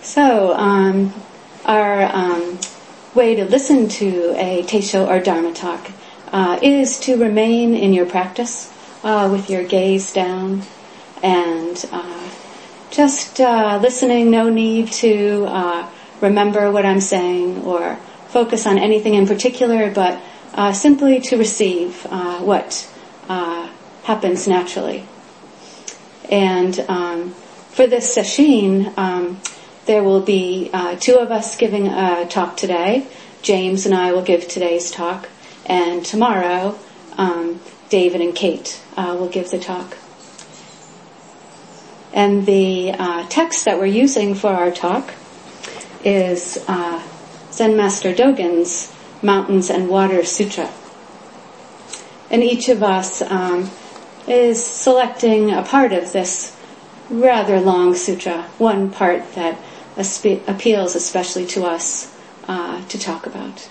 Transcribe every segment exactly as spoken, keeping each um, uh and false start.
So, um, our um, way to listen to a Teisho or Dharma talk uh, is to remain in your practice uh, with your gaze down and uh, just uh, listening. No need to uh, remember what I'm saying or focus on anything in particular, but uh, simply to receive uh, what uh, happens naturally. And um, for this session, um, there will be uh, two of us giving a talk today. James and I will give today's talk, and tomorrow um, David and Kate uh, will give the talk. And the uh, text that we're using for our talk is uh, Zen Master Dogen's Mountains and Water Sutra. And each of us um, is selecting a part of this rather long sutra, one part that aspe- appeals especially to us uh, to talk about.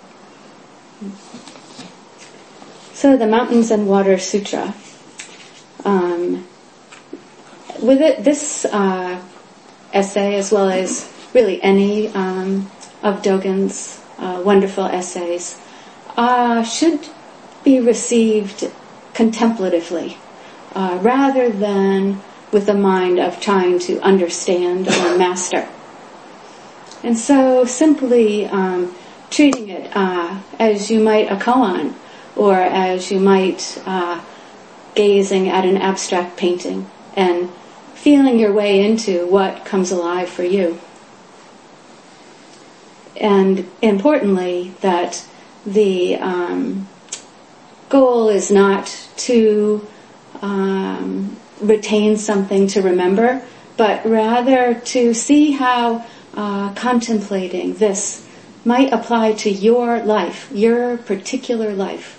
So the Mountains and Water Sutra. Um, with it, this uh, essay, as well as really any um, of Dogen's uh, wonderful essays, uh, should be received contemplatively, uh, rather than with a mind of trying to understand or master. And so simply um, treating it uh, as you might a koan, or as you might uh, gazing at an abstract painting, and feeling your way into what comes alive for you. And importantly, that the um, goal is not to um, retain something to remember, but rather to see how uh, contemplating this might apply to your life, your particular life.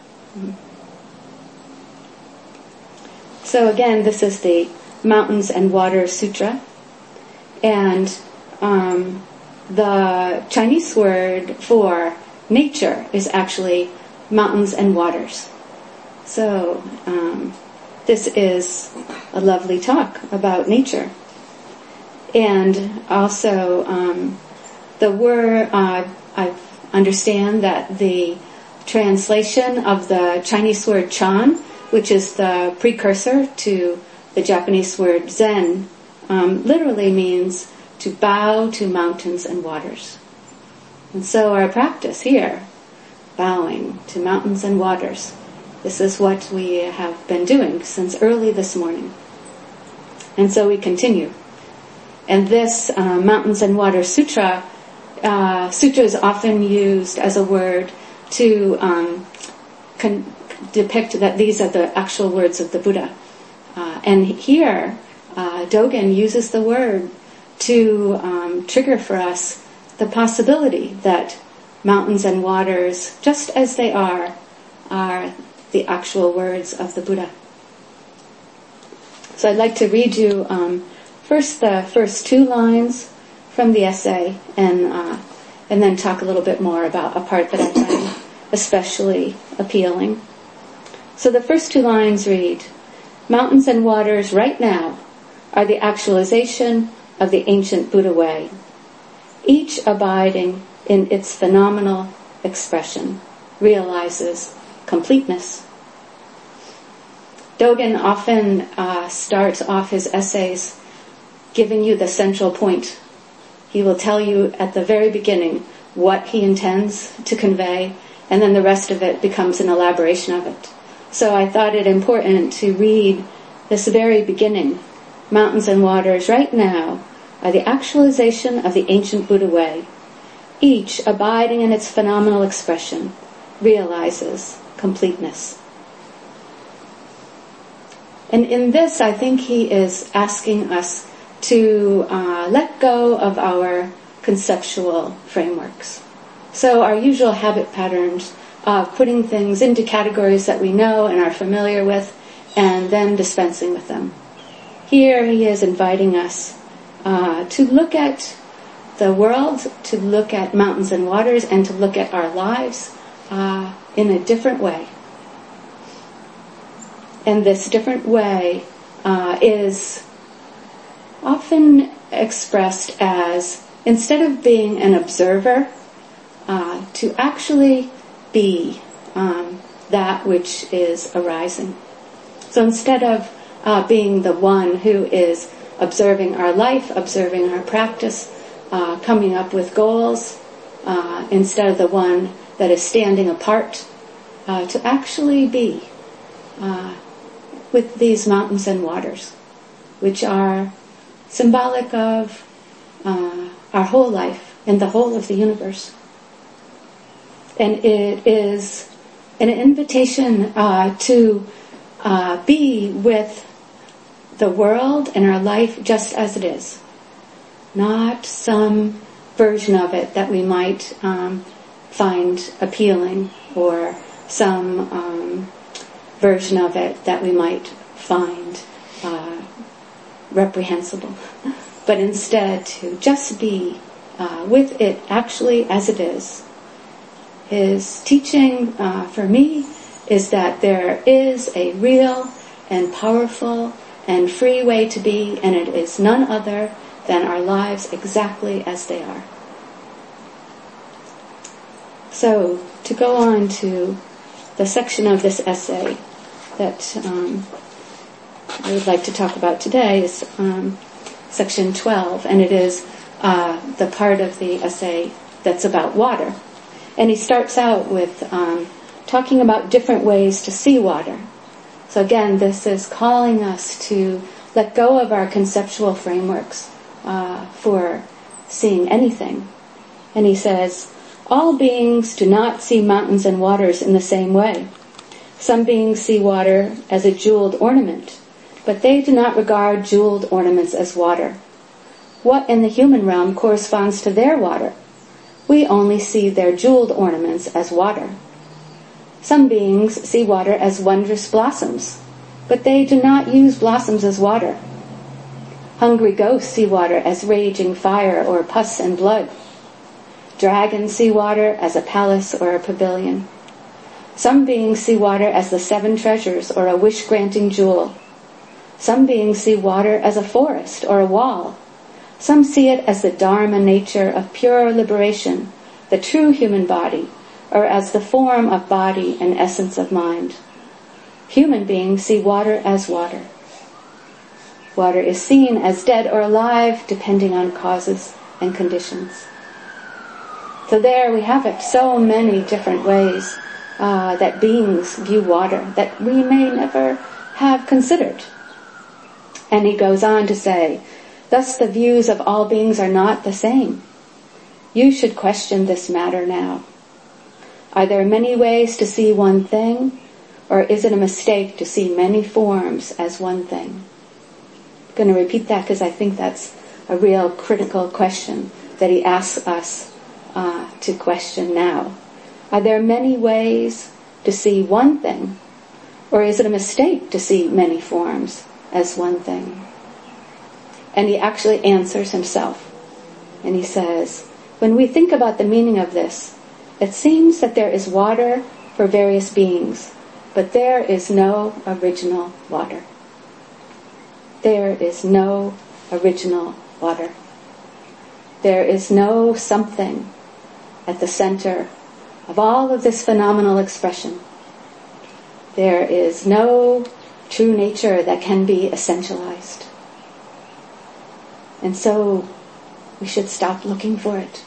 So again, this is the Mountains and Water Sutra, and um, the Chinese word for nature is actually mountains and waters. So um, this is a lovely talk about nature. And also um, the word, uh, I understand that the translation of the Chinese word Chan, which is the precursor to the Japanese word Zen, um, literally means to bow to mountains and waters. And so our practice here, bowing to mountains and waters, this is what we have been doing since early this morning. And so we continue. And this uh, Mountains and Water Sutra, uh, sutra is often used as a word to um, con- depict that these are the actual words of the Buddha. Uh, and here, uh, Dogen uses the word to um, trigger for us the possibility that mountains and waters, just as they are, are the actual words of the Buddha. So I'd like to read you um, first the first two lines from the essay, and uh, and then talk a little bit more about a part that I find especially appealing. So the first two lines read, "Mountains and waters right now are the actualization of the ancient Buddha way, each abiding in its phenomenal expression, realizes completeness." Dogen often uh, starts off his essays giving you the central point. He will tell you at the very beginning what he intends to convey, and then the rest of it becomes an elaboration of it. So I thought it important to read this very beginning. Mountains and waters right now are the actualization of the ancient Buddha way, each abiding in its phenomenal expression, realizes completeness. And in this, I think he is asking us to uh, let go of our conceptual frameworks. So our usual habit patterns of putting things into categories that we know and are familiar with, and then dispensing with them. Here he is inviting us uh, to look at the world, to look at mountains and waters, and to look at our lives uh, in a different way. And this different way uh, is often expressed as, instead of being an observer, uh, to actually be um, that which is arising. So instead of uh, being the one who is observing our life, observing our practice, uh, coming up with goals, uh, instead of the one that is standing apart, uh, to actually be uh, with these mountains and waters, which are symbolic of uh, our whole life and the whole of the universe. And it is an invitation uh, to uh, be with the world and our life just as it is, not some version of it that we might um, find appealing, or some um, version of it that we might find uh, reprehensible, but instead to just be uh, with it actually as it is. His teaching uh, for me is that there is a real and powerful and free way to be, and it is none other than our lives exactly as they are. So, to go on to the section of this essay that um, I would like to talk about today is um, section twelve, and it is uh, the part of the essay that's about water. And he starts out with um, talking about different ways to see water. So again, this is calling us to let go of our conceptual frameworks uh, for seeing anything. And he says, all beings do not see mountains and waters in the same way. Some beings see water as a jeweled ornament, but they do not regard jeweled ornaments as water. What in the human realm corresponds to their water? We only see their jeweled ornaments as water. Some beings see water as wondrous blossoms, but they do not use blossoms as water. Hungry ghosts see water as raging fire or pus and blood. Dragons see water as a palace or a pavilion. Some beings see water as the seven treasures or a wish-granting jewel. Some beings see water as a forest or a wall. Some see it as the dharma nature of pure liberation, the true human body, or as the form of body and essence of mind. Human beings see water as water. Water is seen as dead or alive, depending on causes and conditions. So there we have it, so many different ways uh, that beings view water that we may never have considered. And he goes on to say, thus the views of all beings are not the same. You should question this matter now. Are there many ways to see one thing, or is it a mistake to see many forms as one thing? I'm going to repeat that because I think that's a real critical question that he asks us uh, to question now. Are there many ways to see one thing, or is it a mistake to see many forms as one thing? And he actually answers himself. And he says, when we think about the meaning of this, it seems that there is water for various beings, but there is no original water. There is no original water. There is no something at the center of all of this phenomenal expression. There is no true nature that can be essentialized. And so we should stop looking for it.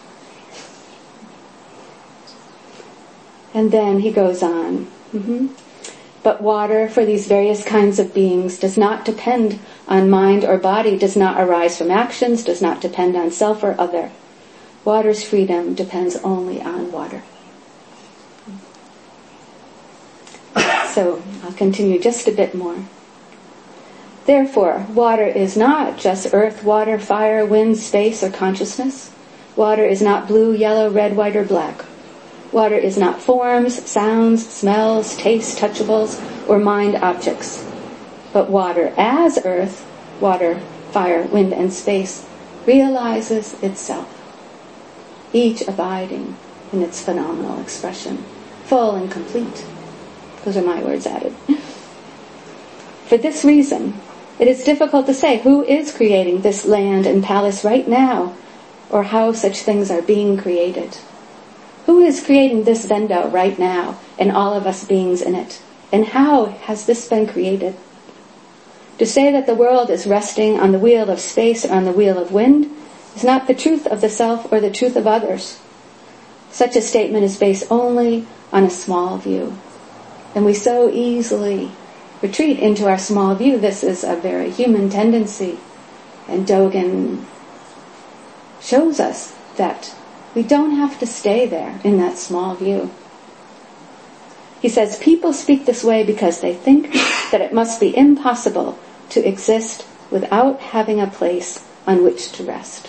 And then he goes on. Mm-hmm. But water for these various kinds of beings does not depend on mind or body, does not arise from actions, does not depend on self or other. Water's freedom depends only on water. So I'll continue just a bit more. Therefore, water is not just earth, water, fire, wind, space, or consciousness. Water is not blue, yellow, red, white, or black. Water is not forms, sounds, smells, tastes, touchables, or mind objects. But water as earth, water, fire, wind, and space realizes itself, each abiding in its phenomenal expression, full and complete. Those are my words added. For this reason, It is difficult to say who is creating this land and palace right now, or how such things are being created. Who is creating this Vendo right now, and all of us beings in it? And how has this been created? To say that the world is resting on the wheel of space or on the wheel of wind is not the truth of the self or the truth of others. Such a statement is based only on a small view. And we so easily retreat into our small view. This is a very human tendency. And Dogen shows us that we don't have to stay there in that small view. He says, people speak this way because they think that it must be impossible to exist without having a place on which to rest.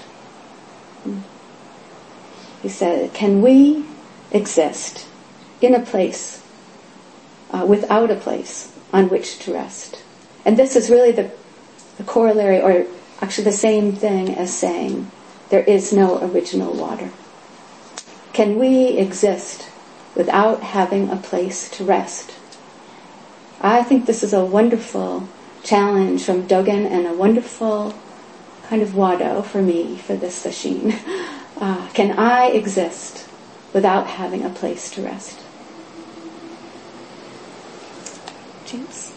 He said, can we exist in a place uh, without a place on which to rest? And this is really the, the corollary, or actually the same thing as saying there is no original water. Can we exist without having a place to rest? I think this is a wonderful challenge from Dogen and a wonderful kind of wado for me for this sesshin. Uh, can I exist without having a place to rest? James?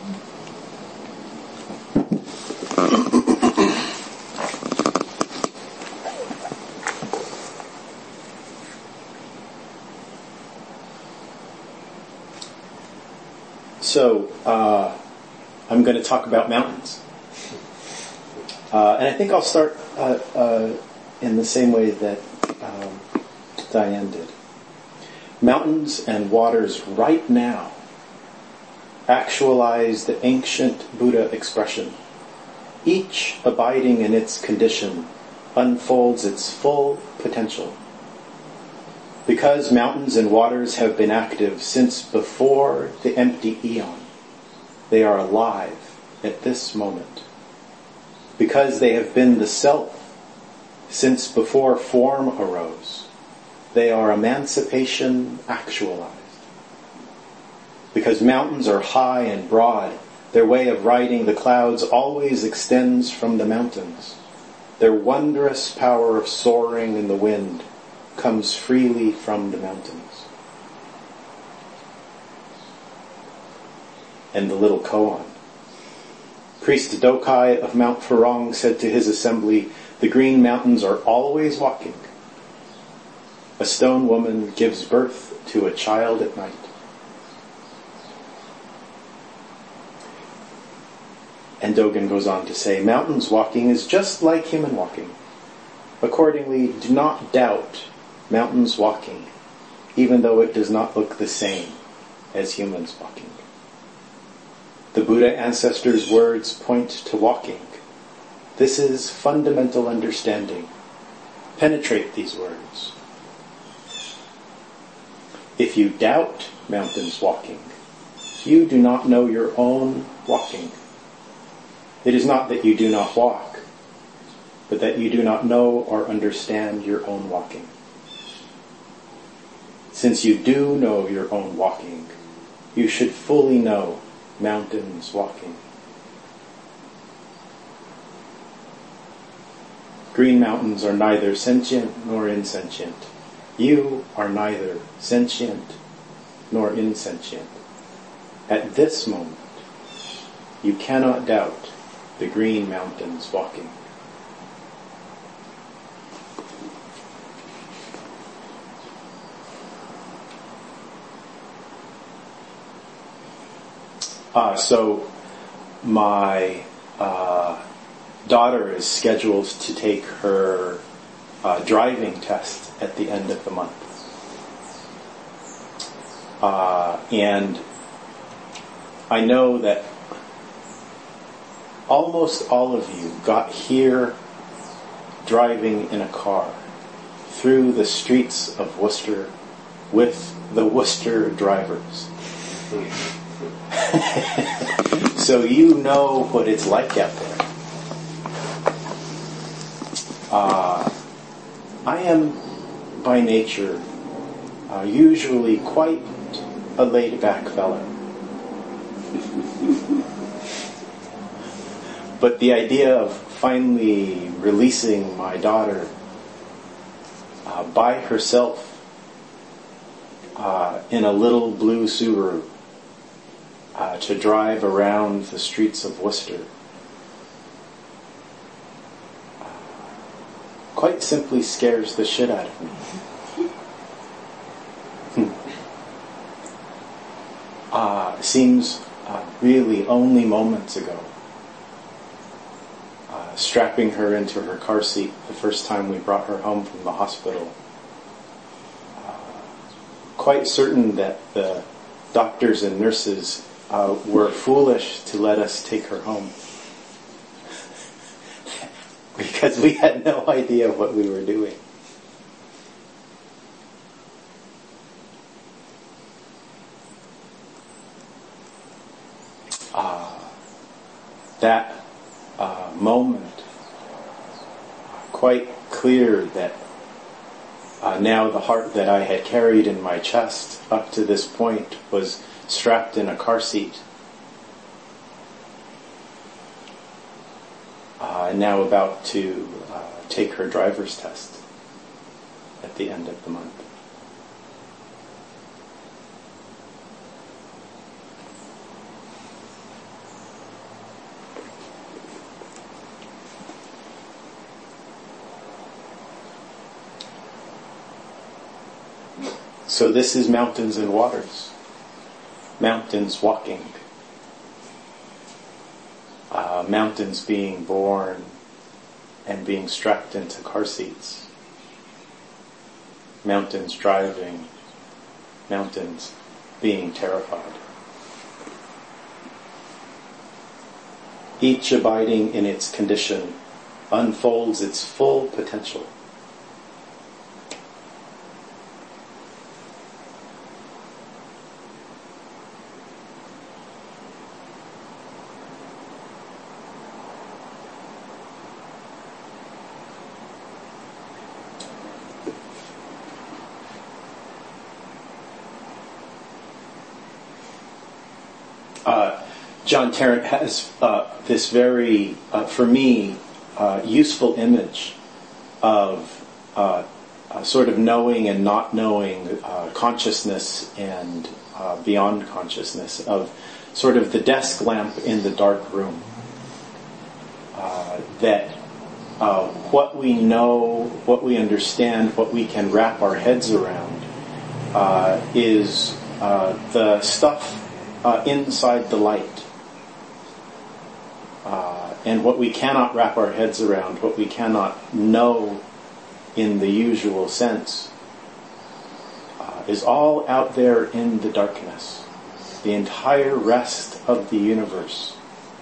So, uh, I'm going to talk about mountains. Uh, and I think I'll start uh, uh, in the same way that um, Diane did. Mountains and waters right now actualize the ancient Buddha expression. Each abiding in its condition unfolds its full potential. Because mountains and waters have been active since before the empty eon, they are alive at this moment. Because they have been the self since before form arose, they are emancipation actualized. Because mountains are high and broad, their way of riding the clouds always extends from the mountains. Their wondrous power of soaring in the wind comes freely from the mountains. And the little koan. Priest Dokai of Mount Farong said to his assembly, the green mountains are always walking. A stone woman gives birth to a child at night. And Dogen goes on to say, mountains walking is just like human walking. Accordingly, do not doubt mountains walking, even though it does not look the same as humans walking. The Buddha ancestors' words point to walking. This is fundamental understanding. Penetrate these words. If you doubt mountains walking, you do not know your own walking. It is not that you do not walk, but that you do not know or understand your own walking. Since you do know your own walking, you should fully know mountains walking. Green mountains are neither sentient nor insentient. You are neither sentient nor insentient. At this moment, you cannot doubt the green mountains walking. Uh, so my uh, daughter is scheduled to take her uh, driving test at the end of the month. Uh, and I know that almost all of you got here driving in a car through the streets of Worcester with the Worcester drivers. So you know what it's like out there. Uh, I am by nature uh, usually quite a laid-back fellow. but the idea of finally releasing my daughter uh, by herself uh, in a little blue Subaru uh, to drive around the streets of Worcester uh, quite simply scares the shit out of me. uh, seems uh, really only moments ago. Uh, strapping her into her car seat the first time we brought her home from the hospital. Uh, quite certain that the doctors and nurses uh, were foolish to let us take her home. Because we had no idea what we were doing. Uh, that uh, moment, quite clear that uh, now the heart that I had carried in my chest up to this point was strapped in a car seat. Uh, and now about to uh, take her driver's test at the end of the month. So this is mountains and waters. Mountains walking. Uh, mountains being born and being strapped into car seats. Mountains driving. Mountains being terrified. Each abiding in its condition unfolds its full potential. Uh, John Tarrant has uh, this very, uh, for me, uh, useful image of uh, uh, sort of knowing and not knowing, uh, consciousness and uh, beyond consciousness, of sort of the desk lamp in the dark room. Uh, that uh, what we know, what we understand, what we can wrap our heads around uh, is uh, the stuff Uh, inside the light. Uh, and what we cannot wrap our heads around, what we cannot know in the usual sense, uh, is all out there in the darkness. The entire rest of the universe.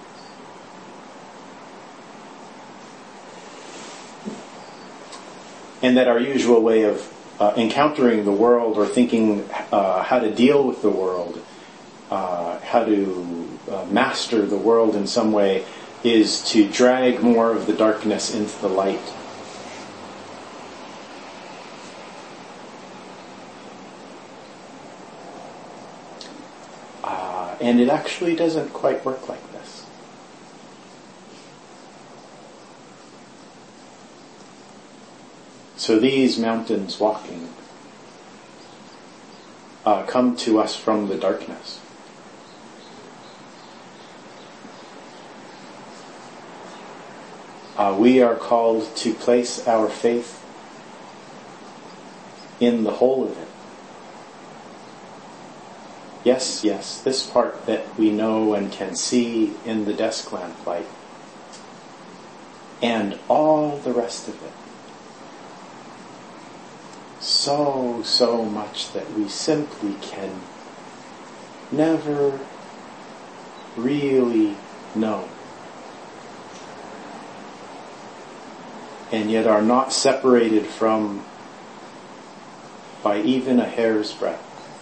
And that our usual way of uh, encountering the world or thinking uh, how to deal with the world, Uh, how to uh, master the world in some way, is to drag more of the darkness into the light. Uh, and it actually doesn't quite work like this. So these mountains walking uh, come to us from the darkness. Uh, we are called to place our faith in the whole of it. Yes, yes, this part that we know and can see in the desk lamp light. And all the rest of it. So, so much that we simply can never really know. And yet are not separated from by even a hair's breadth.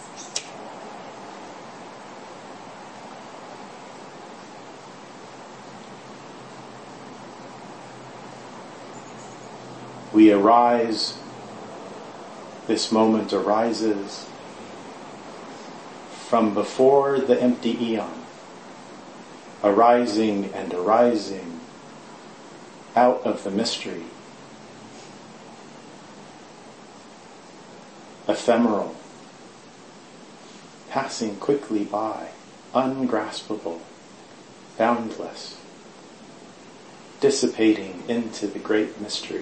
We arise, this moment arises from before the empty eon, arising and arising out of the mystery. Ephemeral, passing quickly by, ungraspable, boundless, dissipating into the great mystery.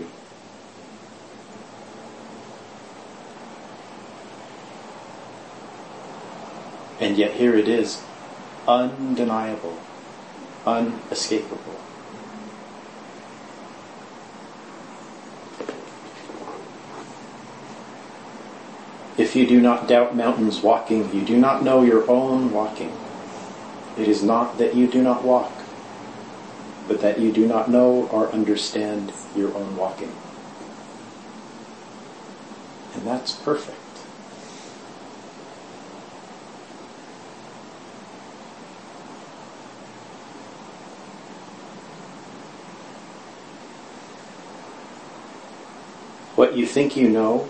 And yet here it is, undeniable, unescapable. If you do not doubt mountains walking, you do not know your own walking. It is not that you do not walk, but that you do not know or understand your own walking. And that's perfect. What you think you know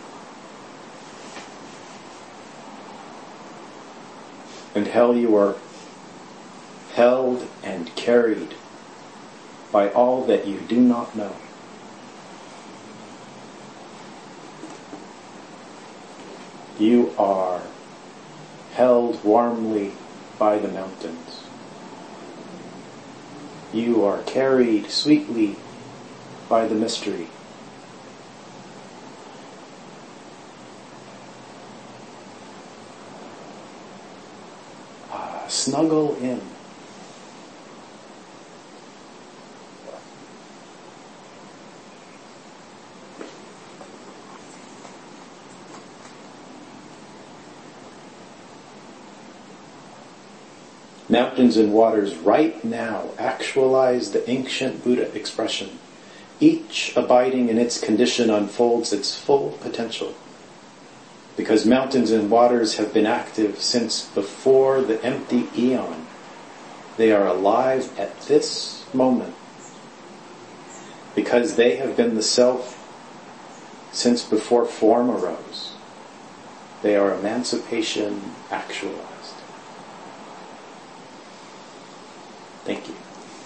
and how you are held and carried by all that you do not know. You are held warmly by the mountains. You are carried sweetly by the mystery. Snuggle in. Mountains and waters right now actualize the ancient Buddha expression. Each abiding in its condition unfolds its full potential. Because mountains and waters have been active since before the empty eon, they are alive at this moment. Because they have been the self since before form arose, they are emancipation actualized. Thank you.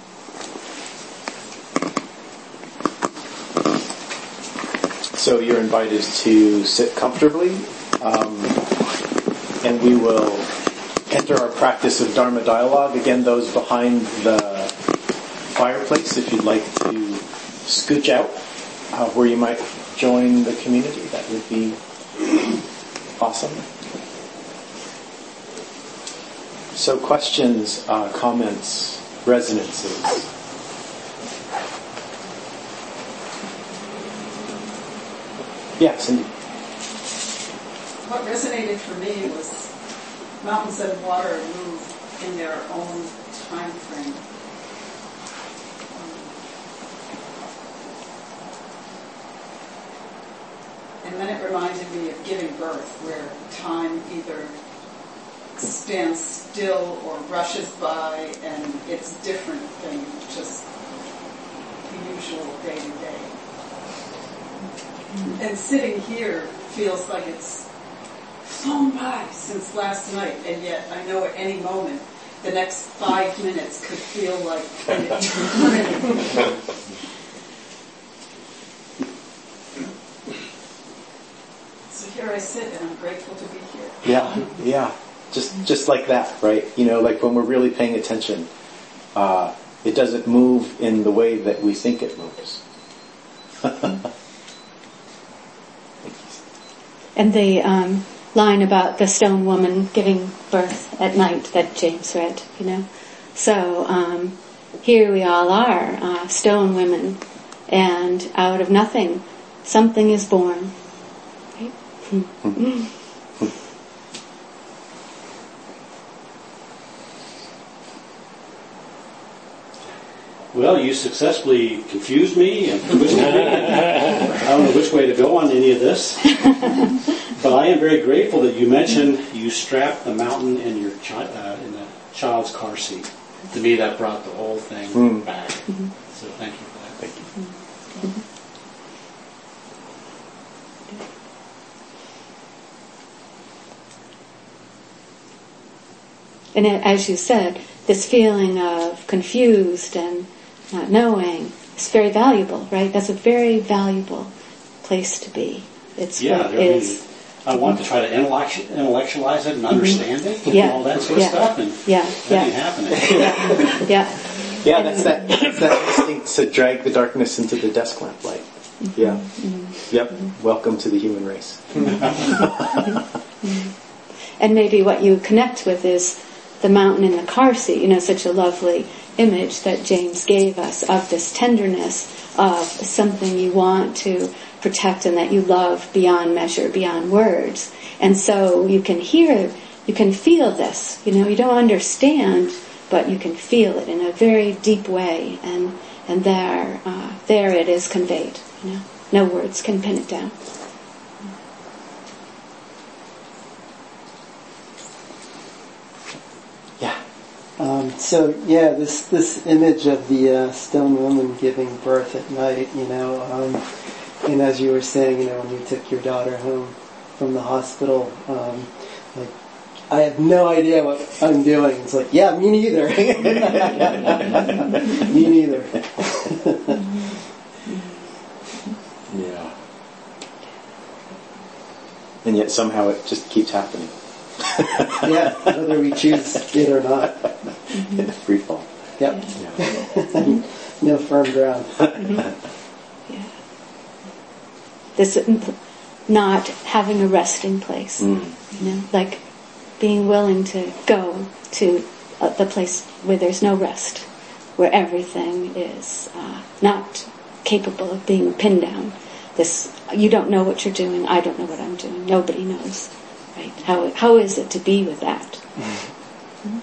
So you're invited to sit comfortably. Um, and we will enter our practice of Dharma dialogue. Again, those behind the fireplace, if you'd like to scooch out uh, where you might join the community, that would be awesome. So questions, uh, comments, resonances? Yeah, Cindy. What resonated for me was mountains and water move in their own time frame. Um, and then it reminded me of giving birth, where time either stands still or rushes by, and it's different than just the usual day to day. And sitting here feels like it's flown by since last night, and yet I know at any moment the next five minutes could feel like an eternity. So here I sit, and I'm grateful to be here. Yeah, yeah, just just like that, right? You know, like when we're really paying attention, uh, it doesn't move in the way that we think it moves. And the um, line about the stone woman giving birth at night that James read, you know. So um, here we all are, uh, stone women, and out of nothing, something is born. Right? Mm-hmm. Well, you successfully confused me and twisted me. I don't know which way to go on any of this. But I am very grateful that you mentioned you strapped the mountain in your chi- uh, in the child's car seat. To me, that brought the whole thing mm. back. Mm-hmm. So thank you for that. Thank you. Mm-hmm. And as you said, this feeling of confused and not knowing, is very valuable, right? That's a very valuable place to be. It's Yeah, what I mean, is. I want to try to intellect- intellectualize it and understand it and Yeah. all that sort of Yeah. stuff, and Yeah, that yeah. ain't happening. Yeah, yeah. Yeah, that's that, that's that instinct to drag the darkness into the desk lamp light. Yeah. Yep. Welcome to the human race. And maybe what you connect with is the mountain in the car seat, you know, such a lovely image that James gave us of this tenderness of something you want to protect and that you love beyond measure, beyond words. And so you can hear, you can feel this, you know, you don't understand, but you can feel it in a very deep way, and and there, uh, there it is conveyed, you know. No words can pin it down. Yeah. Um, so yeah, this this image of the uh, stone woman giving birth at night, you know, um, and as you were saying, you know, when you took your daughter home from the hospital, um, like, I have no idea what I'm doing. It's like, yeah, me neither. Me neither. Yeah. And yet somehow it just keeps happening. Yeah, whether we choose it or not. In a free fall. Yep. Yeah. No firm ground. Yeah. This not having a resting place, Mm. you know, like being willing to go to uh, the place where there's no rest, where everything is uh, not capable of being pinned down. This, you don't know what you're doing, I don't know what I'm doing, nobody knows, right? How how is it to be with that? Mm-hmm.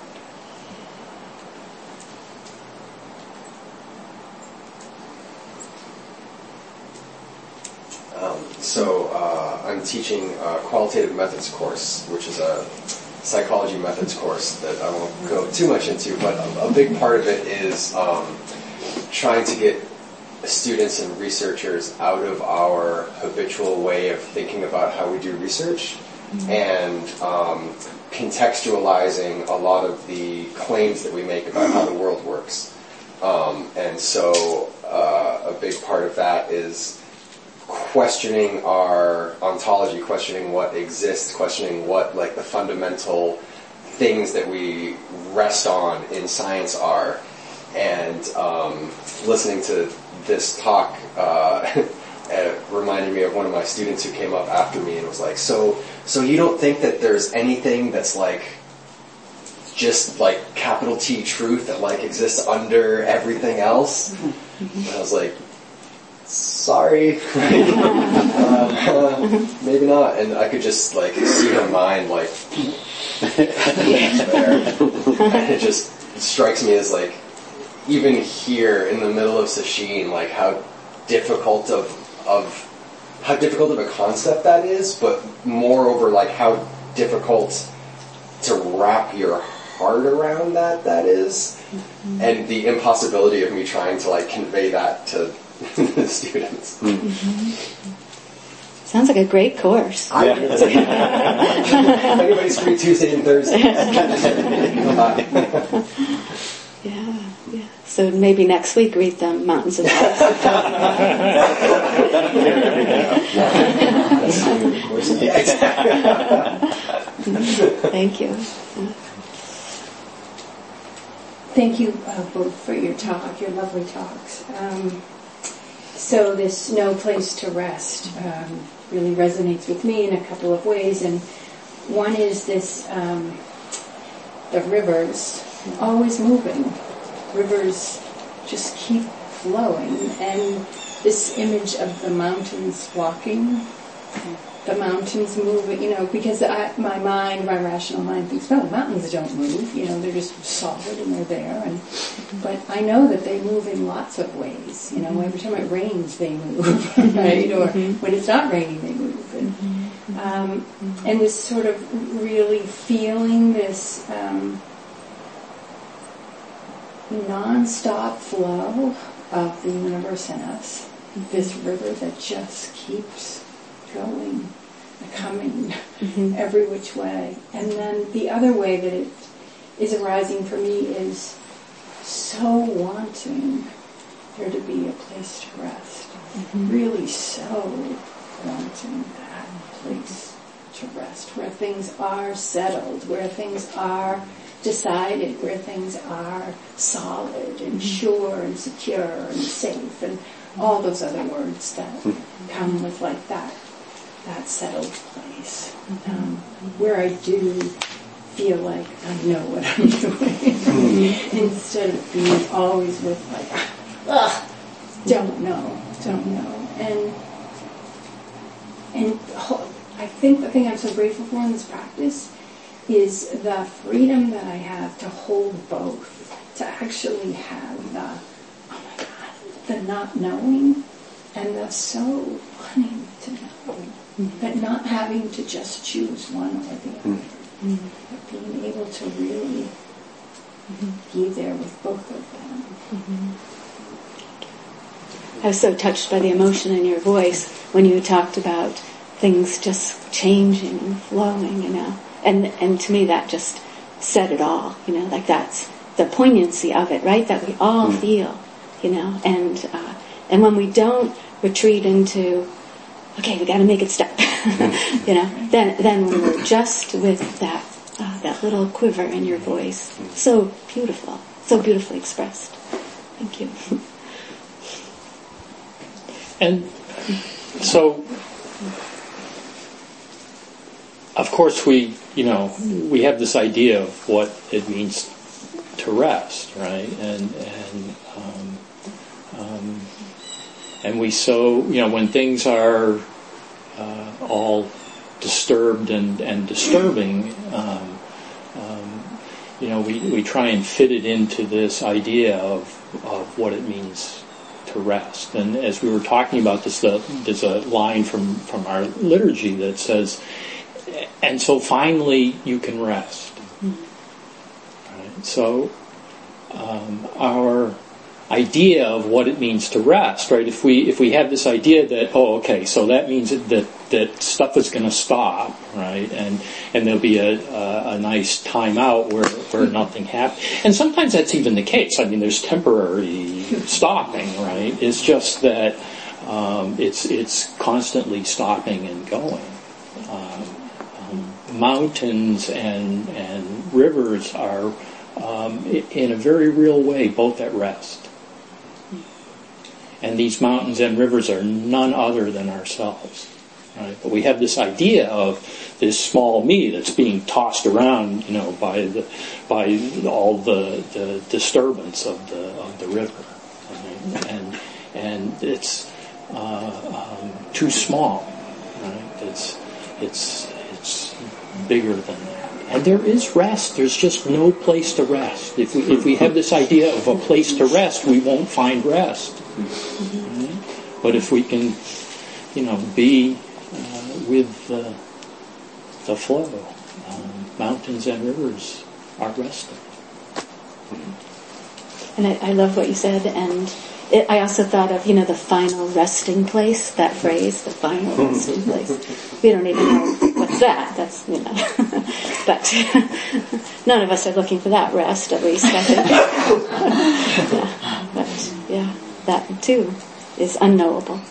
Um, so uh, I'm teaching a qualitative methods course, which is a psychology methods course that I won't go too much into, but a, a big part of it is um, trying to get students and researchers out of our habitual way of thinking about how we do research and um, contextualizing a lot of the claims that we make about how the world works. Um, and so uh, a big part of that is questioning our ontology, questioning what exists, questioning what like the fundamental things that we rest on in science are, and um, listening to this talk uh, reminded me of one of my students who came up after me and was like, so so you don't think that there's anything that's like just like capital T truth that like exists under everything else? And I was like, sorry, uh, maybe not. And I could just like see her mind like there. And it just strikes me as like, even here in the middle of Sesshin, like how difficult of of how difficult of a concept that is, but moreover like how difficult to wrap your heart around that that is, mm-hmm. and the impossibility of me trying to like convey that to the students. Mm-hmm. Sounds like a great course. Yeah. Anybody's free Tuesday and Thursday. Yeah, yeah. So maybe next week read them Mountains of Light. Thank you. Thank you uh, both for your talk, your lovely talks. Um, so this no place to rest um, really resonates with me in a couple of ways, and one is this, um, the rivers always moving. Rivers just keep flowing, and this image of the mountains walking, the mountains moving, you know, because I, my mind, my rational mind thinks, no, the mountains don't move, you know, they're just solid and they're there. And but I know that they move in lots of ways, you know, every time it rains they move, right? Or when it's not raining they move. And, um, and this sort of really feeling this um, non-stop flow of the universe in us, this river that just keeps going, coming mm-hmm. every which way. And then the other way that it is arising for me is so wanting there to be a place to rest. Mm-hmm. Really so wanting that place to rest, where things are settled, where things are decided, where things are solid and sure and secure and safe and all those other words that come with like that that settled place, um, where I do feel like I know what I'm doing instead of being always with like, ugh, don't know, don't know. And and I think the thing I'm so grateful for in this practice is the freedom that I have to hold both, to actually have the, oh my God, the not knowing and the so wanting to know, mm-hmm. but not having to just choose one or the other, mm-hmm. but being able to really mm-hmm. be there with both of them. Mm-hmm. I was so touched by the emotion in your voice when you talked about things just changing and flowing, you know. And and to me that just said it all, you know, like that's the poignancy of it, right? That we all mm. feel, you know. And uh, and when we don't retreat into, okay, we got to make it stop, you know, then then when we're just with that uh, that little quiver in your voice, so beautiful, so beautifully expressed. Thank you. And so, of course, we, you know, we have this idea of what it means to rest, right? And and um, um, and we so, you know, when things are uh, all disturbed and and disturbing, um, um, you know, we we try and fit it into this idea of of what it means to rest. And as we were talking about this, the, there's a line from, from our liturgy that says, and so finally you can rest. Right? So um, our idea of what it means to rest, right? If we if we have this idea that, oh, okay, so that means that that, that stuff is going to stop, right? And and there'll be a, a, a nice time out where where nothing happens. And sometimes that's even the case. I mean, there's temporary stopping, right? It's just that um, it's it's constantly stopping and going. Um, um, mountains and and rivers are um, in a very real way both at rest. And these mountains and rivers are none other than ourselves. Right? But we have this idea of this small me that's being tossed around, you know, by the by all the, the disturbance of the of the river, right? and and it's uh, um, too small. Right? It's it's it's bigger than that. And there is rest. There's just no place to rest. If we if we have this idea of a place to rest, we won't find rest. Mm-hmm. But if we can, you know, be uh, with the, the flow, um, mountains and rivers are resting. And I, I love what you said, and it, I also thought of, you know, the final resting place, that phrase, the final resting place. We don't even know what's that. That's, you know. But none of us are looking for that rest, at least, I think. Yeah. But, yeah, that too is unknowable.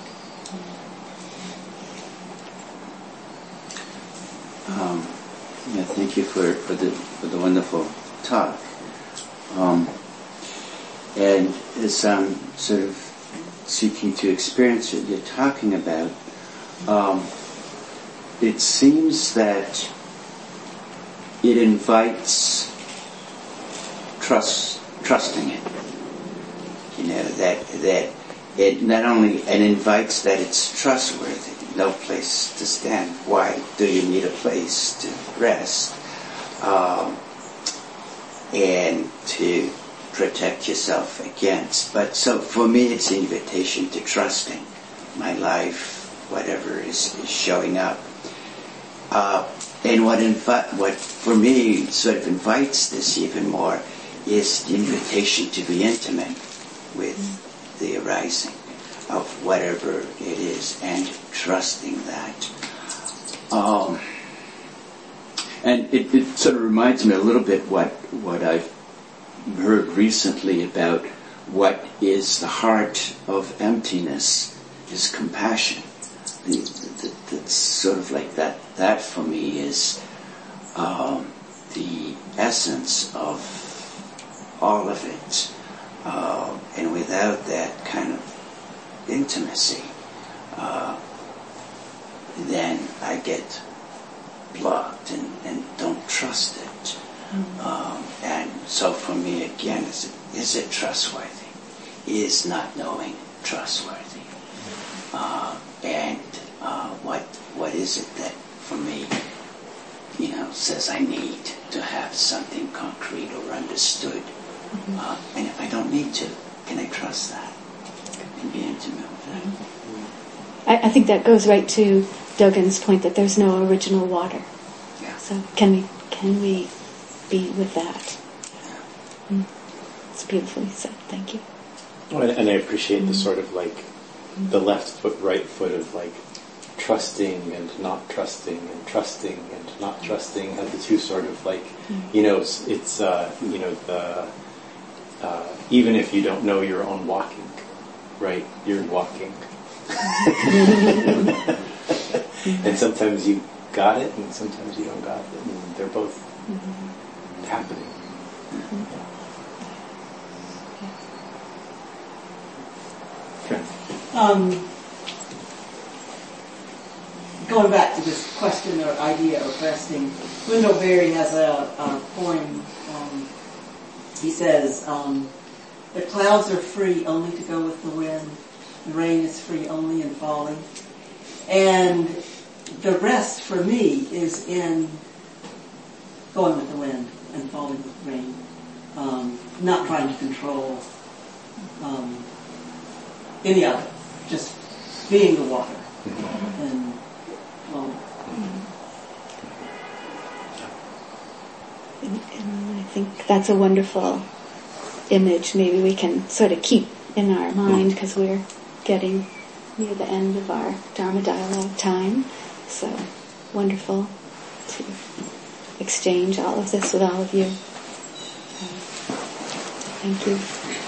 Um, yeah, thank you for, for the for the wonderful talk. Um, and as I'm sort of seeking to experience what you're talking about, um, it seems that it invites trust, trusting it. You know, that that it not only it invites that it's trustworthy. No place to stand. Why do you need a place to rest? Um, and to protect yourself against. But so for me, it's an invitation to trusting my life, whatever is, is showing up. Uh, and what invi- what for me sort of invites this even more is the invitation to be intimate with the arising of whatever it is, and trusting that. Um, and it, it sort of reminds me a little bit what what I've heard recently about what is the heart of emptiness is compassion. That's sort of like that. That for me is um, the essence of all of it. Uh, and without that kind of intimacy, uh, then I get blocked and, and don't trust it. Mm-hmm. Um, and so for me, again, is it, is it trustworthy? Is not knowing trustworthy? Uh, and uh, what what is it that, for me, you know, says I need to have something concrete or understood? Mm-hmm. Uh, and if I don't need to, can I trust that and be intimate with that? I, I think that goes right to Dogen's point that there's no original water. Yeah. So can we can we be with that? Mm. It's beautifully said. Thank you. Oh, and, and I appreciate mm. the sort of like the left foot, right foot of like trusting and not trusting and trusting and not trusting. How the two sort of like, mm. you know, it's, it's uh, you know the uh, even if you don't know your own walking, right? You're walking. And sometimes you got it, and sometimes you don't got it, and they're both mm-hmm. happening. Mm-hmm. Yeah. Um, going back to this question or idea of resting, Wendell Berry has a, a poem. Um, he says, um, "The clouds are free only to go with the wind. The rain is free only in falling." And the rest for me is in going with the wind and falling with the rain. Um, not trying to control um, any of it. Just being the water and flowing. And, and I think that's a wonderful image maybe we can sort of keep in our mind because we're getting near the end of our Dharma Dialogue time. So wonderful to exchange all of this with all of you. Thank you.